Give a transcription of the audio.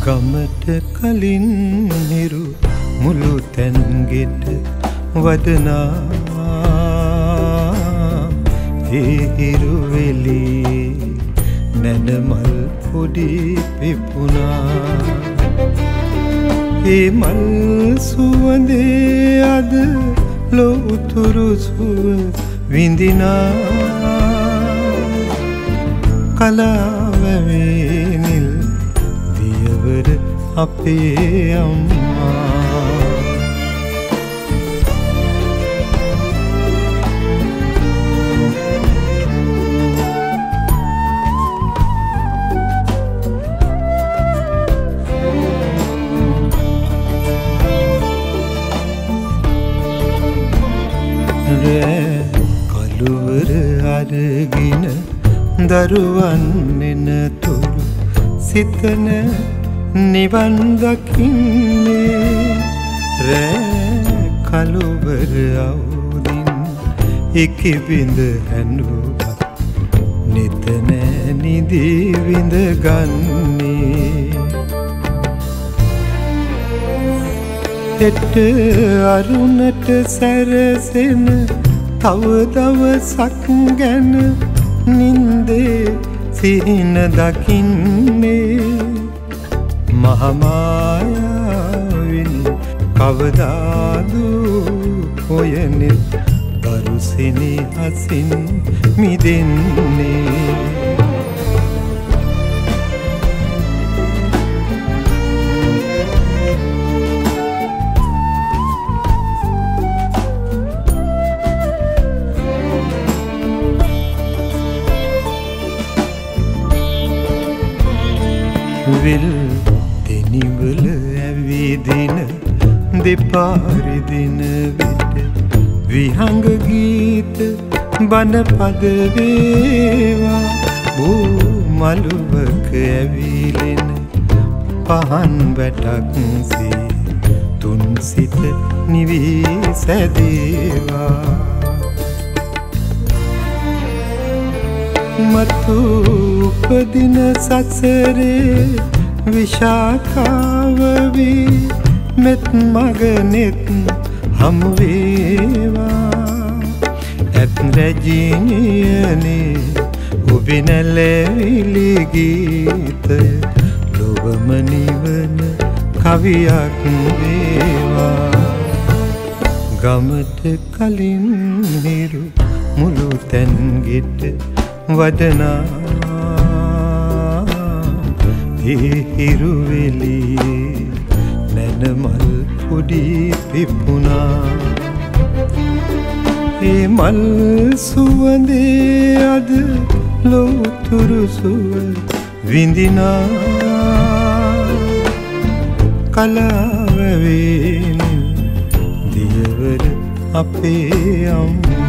ගමට කලින් හිරු මුළු තැන්ගෙට වදනා ඒ හිරු වෙලී නැඩමල් පොඩි පිපුණා ඒ මල් සුවඳේ අද ලොවුතුරු සුව විඳිනා කලාවැවේ නිල් දියවර අපේ අම්මා කළුවර අරගෙන දරුවන් එනතුරු සිතන නිවන් දකින්නේ රෑ කළුවර අවුදින් ඉකිබිඳ හැඬුවත් නිතන නිදී විඳ ගන්නේ එට අරුණට සැරසෙන තව දවසක් ගැන නින්දේ සිහින දකින්නේ මහමායාවෙන් කවදාදු හොයනේ දරුසිනි හසින් මිදෙන්නේ විල් දෙනිවල ඇවිදින දෙපාරිදින විට විහංග ගීත බණ පද වේවා බෝ මළුවක ඇවිලෙන පහන් වැටක් සේ තුන් සිත නිවී සැදේවා මතු උපදින සසරේ විශාඛාව වී මෙත් මගනෙත් හමු වේවා ඇත් රැජිනියනේ ඔබින ලැවිලි ගීතය ලොවම නිවන කවියක් වේවා ගමට කලින් හිරු මුළු තැන්ගෙට වදනා ඒ හිරු වෙලී නැනමල් පොඩි පිපුණා ඒ මල් සුවඳේ අද ලොවුතුරු සුව විඳිනා කලාවැවේ දියවර අපේ අම්මා